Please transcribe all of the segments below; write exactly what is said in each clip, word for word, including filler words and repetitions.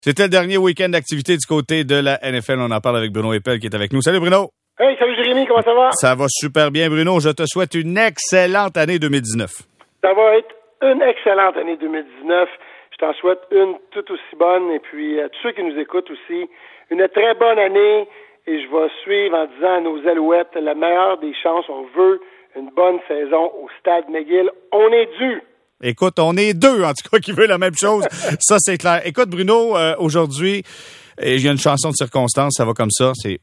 C'était le dernier week-end d'activité du côté de la N F L. On en parle avec Bruno Eppel qui est avec nous. Salut Bruno! Hey, salut Jérémy, comment ça va? Ça va super bien Bruno. Je te souhaite une excellente année deux mille dix-neuf. Ça va être une excellente année deux mille dix-neuf. Je t'en souhaite une tout aussi bonne. Et puis, à tous ceux qui nous écoutent aussi, une très bonne année. Et je vais suivre en disant à nos Alouettes, la meilleure des chances. On veut une bonne saison au Stade McGill. On est dû. Écoute, on est deux, en tout cas, qui veulent la même chose. Ça, c'est clair. Écoute, Bruno, euh, aujourd'hui, il y a une chanson de circonstance, ça va comme ça. C'est...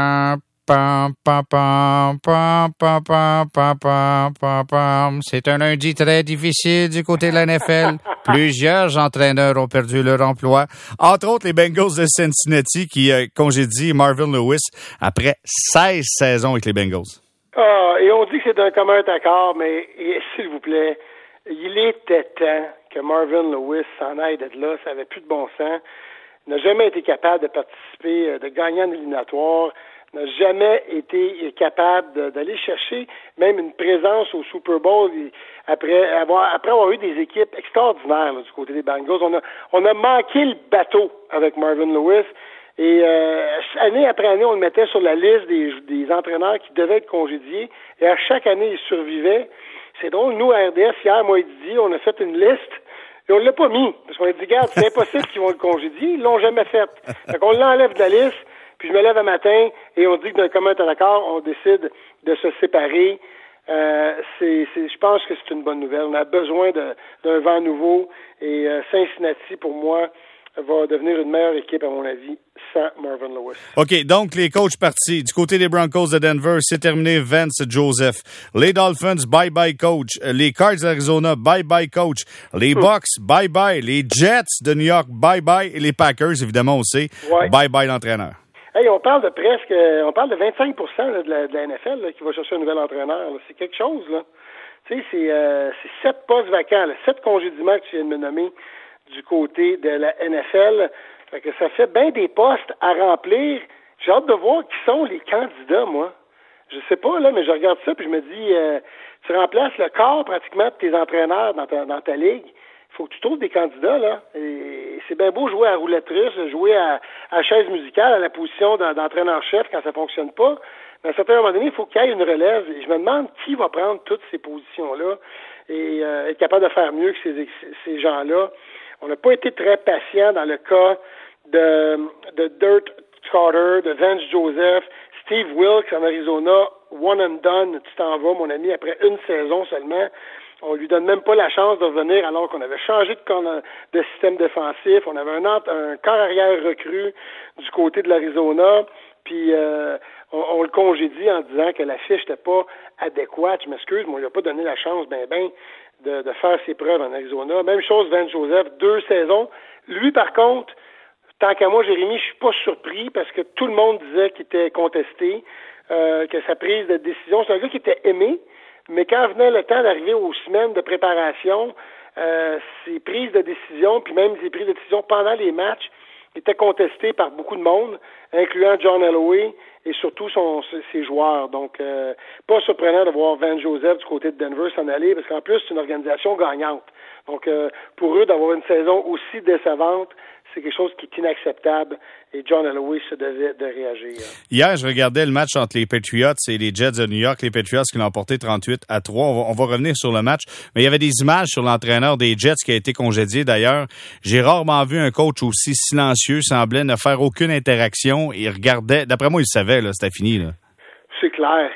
C'est un lundi très difficile du côté de la N F L. Plusieurs entraîneurs ont perdu leur emploi. Entre autres, les Bengals de Cincinnati qui euh, congédient Marvin Lewis après seize saisons avec les Bengals. Ah, et on dit que c'est un commun accord, mais et, s'il vous plaît, il était temps que Marvin Lewis s'en aille de là. Ça n'avait plus de bon sens. Il n'a jamais été capable de participer, de gagner en éliminatoire. Il n'a jamais été capable de, d'aller chercher même une présence au Super Bowl après avoir, après avoir eu des équipes extraordinaires là, du côté des Bengals. On a, on a manqué le bateau avec Marvin Lewis. Et euh, année après année, on le mettait sur la liste des, des entraîneurs qui devaient être congédiés. Et à chaque année, il survivait. C'est drôle, nous, à R D S, hier, moi et Didier, on a fait une liste et on ne l'a pas mis. Parce qu'on a dit, regarde, c'est impossible qu'ils vont le congédier. Ils l'ont jamais fait. Fait qu'on l'enlève de la liste, puis je me lève un matin et on dit que d'un commun accord, on décide de se séparer. Euh, c'est, c'est, je pense que c'est une bonne nouvelle. On a besoin de, d'un vent nouveau et euh, Cincinnati, pour moi, va devenir une meilleure équipe, à mon avis, sans Marvin Lewis. OK, donc les coachs partis. Du côté des Broncos de Denver, c'est terminé Vance Joseph. Les Dolphins, bye-bye coach. Les Cards d'Arizona, bye-bye coach. Les Bucks, bye-bye. Les Jets de New York, bye-bye. Et les Packers, évidemment aussi, ouais. Bye-bye l'entraîneur. Hey, on parle de presque, on parle de vingt-cinq pour cent là, de, la, de la N F L là, qui va chercher un nouvel entraîneur. Là. C'est quelque chose, là. Tu sais, c'est, euh, c'est sept postes vacants, là, sept congédiements que tu viens de me nommer du côté de la N F L. Fait que ça fait bien des postes à remplir. J'ai hâte de voir qui sont les candidats, moi. Je sais pas, là, mais je regarde ça puis je me dis, euh, tu remplaces le corps pratiquement de tes entraîneurs dans ta, dans ta ligue. Il faut que tu trouves des candidats, là. Et c'est bien beau jouer à roulette russe, jouer à, à chaise musicale, à la position d'entraîneur-chef quand ça fonctionne pas. Mais à un certain moment donné, il faut qu'il y ait une relève. Et je me demande qui va prendre toutes ces positions-là et euh, être capable de faire mieux que ces, ces gens-là. On n'a pas été très patient dans le cas de, de Dirt Carter, de Vance Joseph, Steve Wilkes en Arizona, one and done, tu t'en vas, mon ami, après une saison seulement. On lui donne même pas la chance de revenir alors qu'on avait changé de, de système défensif. On avait un, un corps arrière recru du côté de l'Arizona. Puis euh, on, on le congédie en disant que la fiche n'était pas adéquate. Je m'excuse, mais on lui a pas donné la chance, ben ben. De, de faire ses preuves en Arizona. Même chose, Vance Joseph, deux saisons. Lui, par contre, tant qu'à moi, Jérémy, je suis pas surpris parce que tout le monde disait qu'il était contesté, euh, que sa prise de décision, c'est un gars qui était aimé, mais quand venait le temps d'arriver aux semaines de préparation, euh, ses prises de décision, puis même ses prises de décision pendant les matchs, étaient contestées par beaucoup de monde, incluant John Elway et surtout son, ses joueurs. Donc, euh, pas surprenant de voir Vance Joseph du côté de Denver s'en aller, parce qu'en plus, c'est une organisation gagnante. Donc, euh, pour eux, d'avoir une saison aussi décevante, c'est quelque chose qui est inacceptable et John Elway se devait de réagir. Hier, je regardais le match entre les Patriots et les Jets de New York. Les Patriots qui l'ont emporté trente-huit à trois. On va, on va revenir sur le match, mais il y avait des images sur l'entraîneur des Jets qui a été congédié d'ailleurs. J'ai rarement vu un coach aussi silencieux, semblait ne faire aucune interaction. Il regardait, d'après moi, il savait, là, c'était fini, là. C'est clair.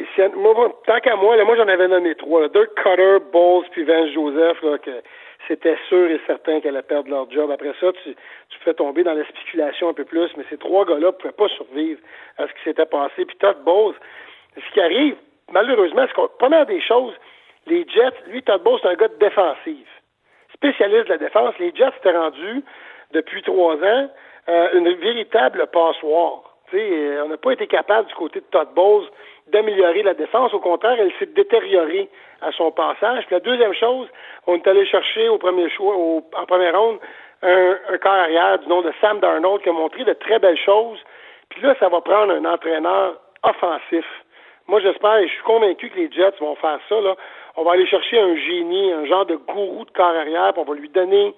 Moi, tant qu'à moi, là, moi j'en avais nommé trois. Là. Dirk Cutter, Bowles puis Vance Joseph, là, que c'était sûr et certain qu'elle allait perdre leur job. Après ça, tu, tu fais tomber dans la spéculation un peu plus, mais ces trois gars-là ne pouvaient pas survivre à ce qui s'était passé. Puis Todd Bowles, ce qui arrive, malheureusement, c'est que, première des choses, les Jets, lui, Todd Bowles, c'est un gars de défensive. Spécialiste de la défense, les Jets étaient rendus, depuis trois ans, euh, une véritable passoire. T'sais, on n'a pas été capable du côté de Todd Bowles d'améliorer la défense. Au contraire, elle s'est détériorée à son passage. Puis la deuxième chose, on est allé chercher au premier choix, au, en première ronde, un, un corps arrière du nom de Sam Darnold qui a montré de très belles choses. Puis là, ça va prendre un entraîneur offensif. Moi, j'espère et je suis convaincu que les Jets vont faire ça. Là. On va aller chercher un génie, un genre de gourou de corps arrière, puis on va lui donner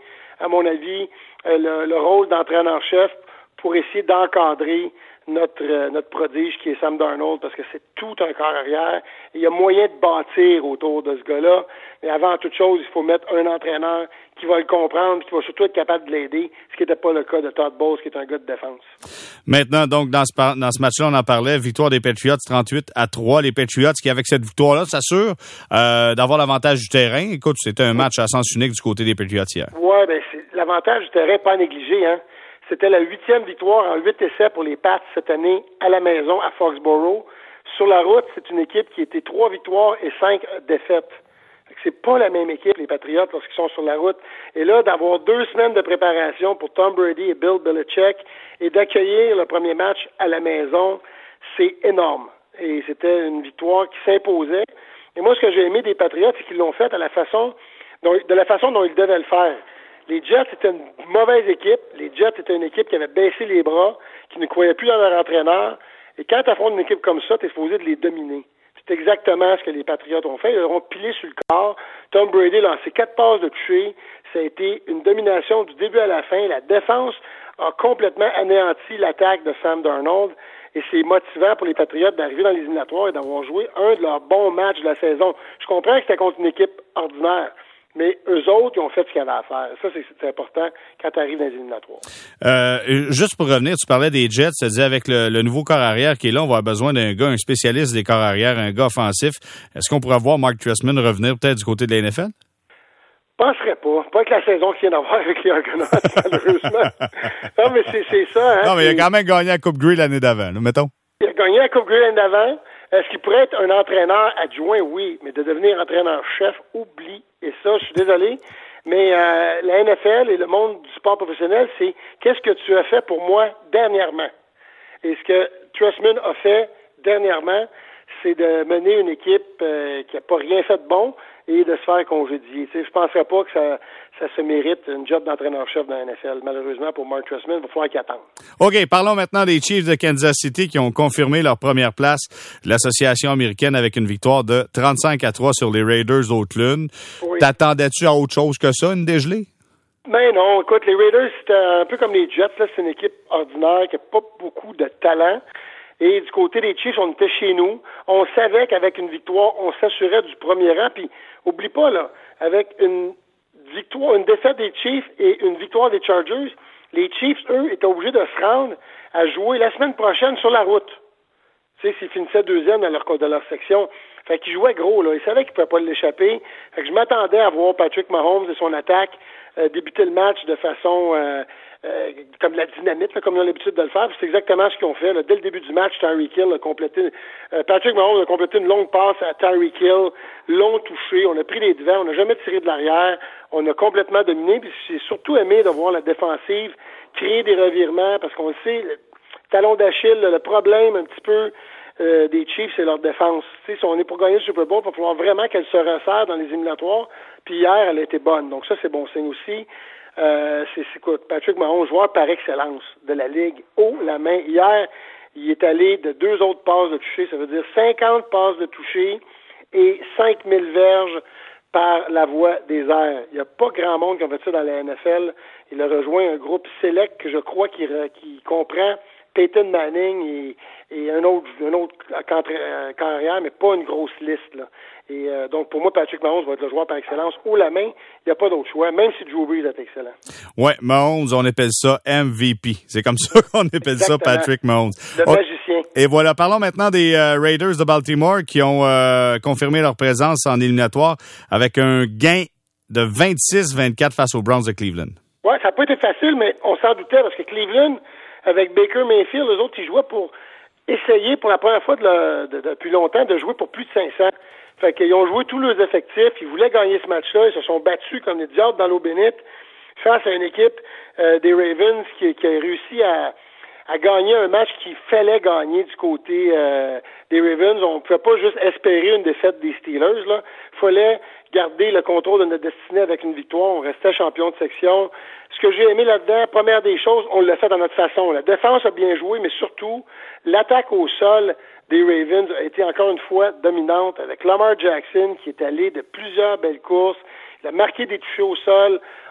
à mon avis, euh, le, le rôle d'entraîneur-chef pour essayer d'encadrer notre euh, notre prodige qui est Sam Darnold, parce que c'est tout un corps arrière. Il y a moyen de bâtir autour de ce gars-là, mais avant toute chose, il faut mettre un entraîneur qui va le comprendre, qui va surtout être capable de l'aider, ce qui n'était pas le cas de Todd Bowles, qui est un gars de défense. Maintenant, donc, dans ce, par- dans ce match-là, on en parlait, victoire des Patriots trente-huit à trois. Les Patriots qui, avec cette victoire-là, s'assurent euh, d'avoir l'avantage du terrain. Écoute, c'était un match à sens unique du côté des Patriots hier. Ouais, ben c'est l'avantage du terrain pas négligé, hein. C'était la huitième victoire en huit essais pour les Pats cette année à la maison à Foxborough. Sur la route, c'est une équipe qui était trois victoires et cinq défaites. C'est pas la même équipe, les Patriots, lorsqu'ils sont sur la route. Et là, d'avoir deux semaines de préparation pour Tom Brady et Bill Belichick et d'accueillir le premier match à la maison, c'est énorme. Et c'était une victoire qui s'imposait. Et moi, ce que j'ai aimé des Patriots, c'est qu'ils l'ont fait à la façon dont, de la façon dont ils devaient le faire. Les Jets étaient une mauvaise équipe. Les Jets étaient une équipe qui avait baissé les bras, qui ne croyait plus dans leur entraîneur. Et quand tu affrontes une équipe comme ça, tu es supposé de les dominer. C'est exactement ce que les Patriots ont fait. Ils leur ont pilé sur le corps. Tom Brady a lancé quatre passes de toucher. Ça a été une domination du début à la fin. La défense a complètement anéanti l'attaque de Sam Darnold. Et c'est motivant pour les Patriots d'arriver dans les éliminatoires et d'avoir joué un de leurs bons matchs de la saison. Je comprends que c'était contre une équipe ordinaire, mais eux autres, ils ont fait ce qu'il y avait à faire. Ça, c'est, c'est important quand tu arrives dans les éliminatoires. Euh, juste pour revenir, tu parlais des Jets, tu disais avec le, le nouveau corps arrière qui est là, on va avoir besoin d'un gars, un spécialiste des corps arrière, un gars offensif. Est-ce qu'on pourrait voir Mark Trestman revenir peut-être du côté de la N F L? Je penserais pas. Pas avec la saison qu'il vient d'avoir avec les Argonauts, malheureusement. Non, mais c'est, c'est ça. Hein, non, mais c'est... il a quand même gagné la Coupe Grey l'année d'avant, là, mettons. Il a gagné la Coupe Grey l'année d'avant. Est-ce qu'il pourrait être un entraîneur adjoint? Oui, mais de devenir entraîneur-chef, oublie. Et ça, je suis désolé, mais euh, la N F L et le monde du sport professionnel, c'est qu'est-ce que tu as fait pour moi dernièrement? Et ce que Trestman a fait dernièrement, c'est de mener une équipe euh, qui n'a pas rien fait de bon et de se faire congédier. Tu sais, je ne penserais pas que ça, ça se mérite une job d'entraîneur-chef dans la N F L. Malheureusement, pour Mark Trestman, il va falloir qu'il attende. OK, parlons maintenant des Chiefs de Kansas City qui ont confirmé leur première place de l'association américaine avec une victoire de trente-cinq à trois sur les Raiders d'Oakland. Oui. T'attendais-tu à autre chose que ça, une dégelée? Ben non, écoute, les Raiders, c'était un peu comme les Jets. Là, c'est une équipe ordinaire qui n'a pas beaucoup de talent. Et du côté des Chiefs, on était chez nous. On savait qu'avec une victoire, on s'assurait du premier rang. Puis, oublie pas, là, avec une victoire, une défaite des Chiefs et une victoire des Chargers, les Chiefs, eux, étaient obligés de se rendre à jouer la semaine prochaine sur la route. Tu sais, s'ils finissaient deuxième dans leur, dans leur section. Fait qu'ils jouaient gros, là. Ils savaient qu'ils ne pouvaient pas l'échapper. Fait que je m'attendais à voir Patrick Mahomes et son attaque euh, débuter le match de façon euh, euh, comme la dynamite, là, comme ils ont l'habitude de le faire. Puis c'est exactement ce qu'ils ont fait. Là. Dès le début du match, Tyreek Hill a complété. Euh, Patrick Mahomes a complété une longue passe à Tyreek Hill, long touché. On a pris les devants, on n'a jamais tiré de l'arrière. On a complètement dominé. Puis j'ai surtout aimé de voir la défensive créer des revirements parce qu'on le sait, le talon d'Achille, le problème un petit peu euh, des Chiefs, c'est leur défense. Tu sais, si on est pour gagner le Super Bowl, il va falloir vraiment qu'elle se resserre dans les éliminatoires. Puis hier, elle a été bonne. Donc ça, c'est bon signe aussi. Euh, c'est, c'est quoi? Patrick Mahomes, joueur par excellence de la Ligue, haut la main. Hier, il est allé de deux autres passes de toucher. Ça veut dire cinquante passes de toucher et cinq mille verges par la voie des airs. Il n'y a pas grand monde qui a fait ça dans la N F L. Il a rejoint un groupe select que je crois qui, qui comprend Peyton Manning et, et un autre, un autre carrière, mais pas une grosse liste, là. Et euh, donc, pour moi, Patrick Mahomes va être le joueur par excellence. Haut la main, il n'y a pas d'autre choix, même si Drew Brees est excellent. Ouais, Mahomes, on appelle ça M V P. C'est comme ça qu'on appelle Exactement. ça Patrick Mahomes. Le oh, magicien. Et voilà, parlons maintenant des euh, Raiders de Baltimore qui ont euh, confirmé leur présence en éliminatoire avec un gain de vingt-six vingt-quatre face aux Browns de Cleveland. Ouais, ça n'a pas été facile, mais on s'en doutait parce que Cleveland, avec Baker Mayfield, eux autres, ils jouaient pour essayer pour la première fois de la, de, de, depuis longtemps de jouer pour plus de cinq cents. Fait qu'ils ont joué tous leurs effectifs, ils voulaient gagner ce match-là, ils se sont battus comme des diables dans l'eau bénite face à une équipe euh, des Ravens qui, qui a réussi à, à gagner un match qu'il fallait gagner du côté euh, des Ravens. On ne pouvait pas juste espérer une défaite des Steelers, là. Il fallait garder le contrôle de notre destinée avec une victoire. On restait champion de section. Ce que j'ai aimé là-dedans, première des choses, on l'a fait à notre façon. La défense a bien joué, mais surtout, l'attaque au sol des Ravens a été encore une fois dominante avec Lamar Jackson qui est allé de plusieurs belles courses. Il a marqué des touchés au sol.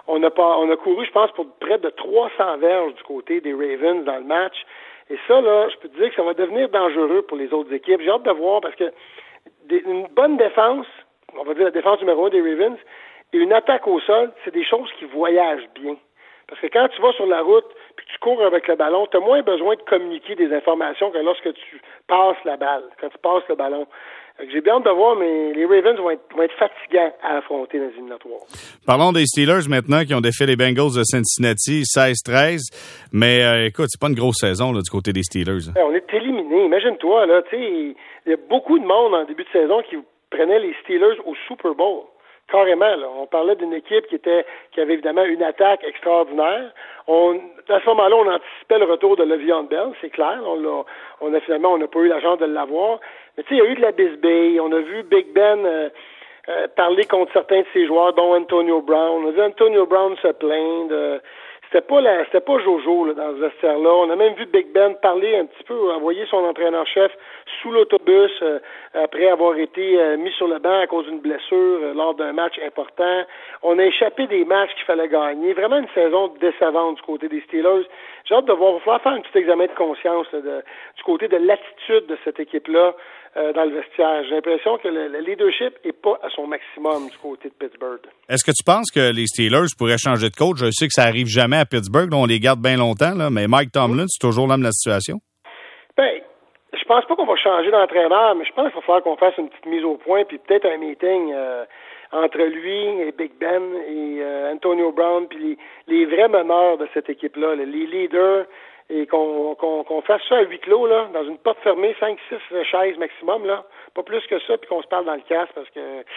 On a, pas, on a couru, je pense, pour près de trois cents verges du côté des Ravens dans le match. Et ça, là, je peux te dire que ça va devenir dangereux pour les autres équipes. J'ai hâte de voir parce que des, une bonne défense, on va dire la défense numéro un des Ravens, et une attaque au sol, c'est des choses qui voyagent bien. Parce que quand tu vas sur la route puis que tu cours avec le ballon, tu as moins besoin de communiquer des informations que lorsque tu passes la balle, quand tu passes le ballon. J'ai bien hâte de voir, mais les Ravens vont être, vont être fatigants à affronter dans les éliminatoires. Parlons des Steelers maintenant qui ont défait les Bengals de Cincinnati seize treize. Mais euh, écoute, c'est pas une grosse saison là, du côté des Steelers. Ouais, on est éliminés. Imagine-toi, là, tu sais, il y a beaucoup de monde en début de saison qui prenait les Steelers au Super Bowl. Carrément, là. On parlait d'une équipe qui était qui avait évidemment une attaque extraordinaire. On, à ce moment-là, on anticipait le retour de Le'Veon Bell, c'est clair. On l'a, on a finalement, on n'a pas eu la chance de l'avoir. Mais tu sais, il y a eu de la bisbille. On a vu Big Ben euh, euh, parler contre certains de ses joueurs, dont Antonio Brown. On a vu Antonio Brown se plaindre. Euh, C'était pas la, c'était pas Jojo là, dans ce vestiaire-là. On a même vu Big Ben parler un petit peu, envoyer son entraîneur-chef sous l'autobus euh, après avoir été euh, mis sur le banc à cause d'une blessure euh, lors d'un match important. On a échappé des matchs qu'il fallait gagner. Vraiment une saison décevante du côté des Steelers. J'ai hâte de voir. Il va falloir faire un petit examen de conscience là, de, du côté de l'attitude de cette équipe-là euh, dans le vestiaire. J'ai l'impression que le, le leadership est pas à son maximum du côté de Pittsburgh. Est-ce que tu penses que les Steelers pourraient changer de coach? Je sais que ça arrive jamais à Pittsburgh, là, on les garde bien longtemps, là, mais Mike Tomlin, c'est toujours l'homme de la situation? Ben, je pense pas qu'on va changer d'entraîneur, mais je pense qu'il va falloir qu'on fasse une petite mise au point, puis peut-être un meeting euh, entre lui et Big Ben et euh, Antonio Brown, puis les, les vrais meneurs de cette équipe-là, les leaders, et qu'on, qu'on, qu'on fasse ça à huis clos, là, dans une porte fermée, cinq six chaises maximum, là, pas plus que ça, puis qu'on se parle dans le casque, parce que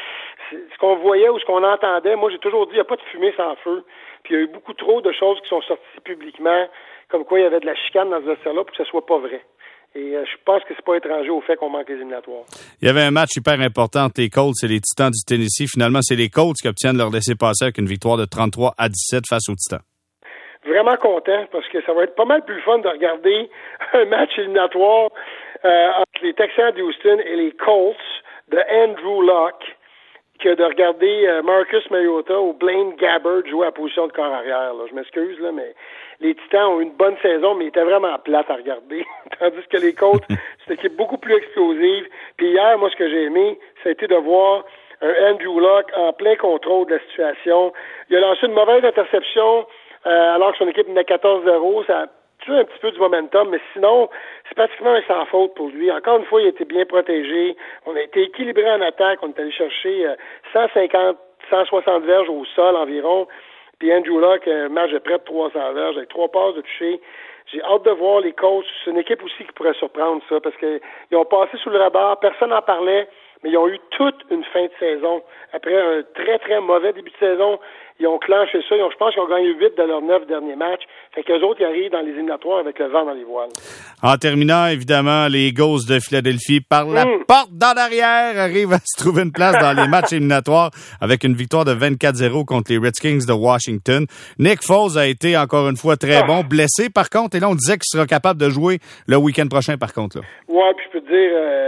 ce qu'on voyait ou ce qu'on entendait, moi j'ai toujours dit, il n'y a pas de fumée sans feu, puis il y a eu beaucoup trop de choses qui sont sorties publiquement, comme quoi il y avait de la chicane dans ce vestiaire-là, pour que ce soit pas vrai. Et euh, je pense que c'est pas étranger au fait qu'on manque les éliminatoires. Il y avait un match hyper important entre les Colts et les Titans du Tennessee. Finalement, c'est les Colts qui obtiennent leur laissez-passer avec une victoire de trente-trois à dix-sept face aux Titans. Vraiment content parce que ça va être pas mal plus fun de regarder un match éliminatoire euh, entre les Texans d'Houston et les Colts de Andrew Luck que de regarder euh, Marcus Mariota ou Blaine Gabbert jouer à la position de corps arrière. Là. Je m'excuse, là, mais les Titans ont eu une bonne saison, mais ils étaient vraiment plates à regarder. Tandis que les Colts, c'est une équipe beaucoup plus explosive. Puis hier, moi, ce que j'ai aimé, ça a été de voir un Andrew Luck en plein contrôle de la situation. Il a lancé une mauvaise interception euh, alors que son équipe menait quatorze zéro. Ça a tué un petit peu du momentum, mais sinon, c'est pratiquement un sans faute pour lui. Encore une fois, il a été bien protégé. On a été équilibré en attaque. On est allé chercher euh, cent cinquante, cent soixante verges au sol environ. Puis Andrew Luck, un match de près de trois cents verges avec trois passes de toucher. J'ai hâte de voir les coachs. C'est une équipe aussi qui pourrait surprendre ça parce qu'ils ont passé sous le radar. Personne n'en parlait, mais ils ont eu toute une fin de saison. Après un très, très mauvais début de saison, ils ont clenché ça. Ils ont, je pense qu'ils ont gagné huit de leurs neuf derniers matchs. Fait qu'eux autres, ils arrivent dans les éliminatoires avec le vent dans les voiles. En terminant, évidemment, les Eagles de Philadelphie, par la mmh. porte d'en arrière, arrivent à se trouver une place dans les matchs éliminatoires avec une victoire de vingt-quatre zéro contre les Redskins de Washington. Nick Foles a été, encore une fois, très ah. bon. Blessé, par contre. Et là, on disait qu'il sera capable de jouer le week-end prochain, par contre. Là. Ouais, puis je peux te dire... Euh...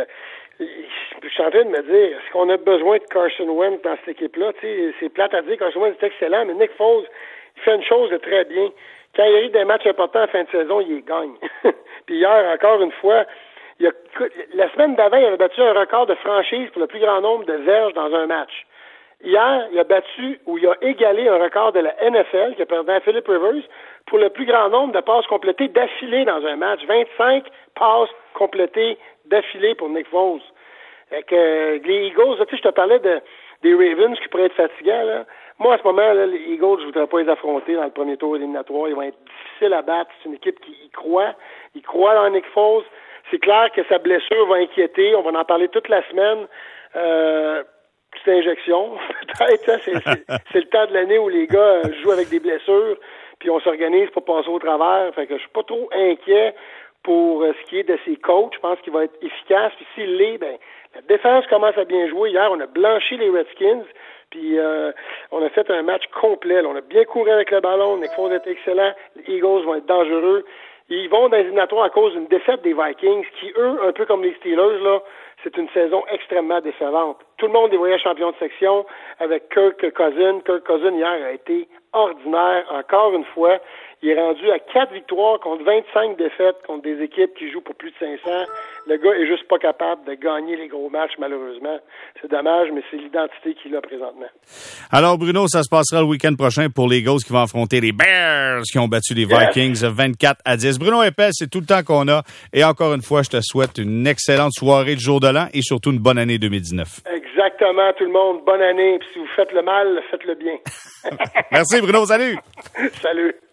Je suis en train de me dire, est-ce qu'on a besoin de Carson Wentz dans cette équipe-là? Tu sais, c'est plate à dire, Carson Wentz est excellent, mais Nick Foles, il fait une chose de très bien. Quand il arrive des matchs importants en fin de saison, il les gagne. Puis hier, encore une fois, il a, la semaine d'avant, il avait battu un record de franchise pour le plus grand nombre de verges dans un match. Hier, il a battu, ou il a égalé un record de la N F L, qui a perdu à Philip Rivers, pour le plus grand nombre de passes complétées d'affilée dans un match. vingt-cinq passes complétées d'affilée pour Nick Foles. Fait que les Eagles, tu sais, je te parlais de, des Ravens qui pourraient être fatigants, là. Moi, à ce moment, là, les Eagles, je voudrais pas les affronter dans le premier tour éliminatoire. Ils vont être difficiles à battre. C'est une équipe qui y croit. Ils croient dans Nick Foles. C'est clair que sa blessure va inquiéter. On va en parler toute la semaine. Euh, petite injection, peut-être. Hein? C'est, c'est, c'est le temps de l'année où les gars jouent avec des blessures, puis on s'organise pour passer au travers. Fait que je suis pas trop inquiet pour ce qui est de ses coachs. Je pense qu'il va être efficace. Puis s'il l'est, ben la défense commence à bien jouer. Hier, on a blanchi les Redskins, puis euh, on a fait un match complet. Là. On a bien couru avec le ballon. Nick Foles est excellent. Les Eagles vont être dangereux. Ils vont dans les éliminatoires à cause d'une défaite des Vikings, qui, eux, un peu comme les Steelers, là, c'est une saison extrêmement décevante. Tout le monde les voyait champions de section avec Kirk Cousins. Kirk Cousins, hier, a été ordinaire, encore une fois. Il est rendu à quatre victoires contre vingt-cinq défaites contre des équipes qui jouent pour plus de cinq cents. Le gars est juste pas capable de gagner les gros matchs, malheureusement. C'est dommage, mais c'est l'identité qu'il a présentement. Alors, Bruno, ça se passera le week-end prochain pour les Eagles qui vont affronter les Bears qui ont battu les Vikings yes. vingt-quatre à dix. Bruno Eppel, c'est tout le temps qu'on a. Et encore une fois, je te souhaite une excellente soirée de jour de l'an et surtout une bonne année deux mille dix-neuf. Exactement, tout le monde. Bonne année. Puis si vous faites le mal, faites le bien. Merci, Bruno. Salut. Salut.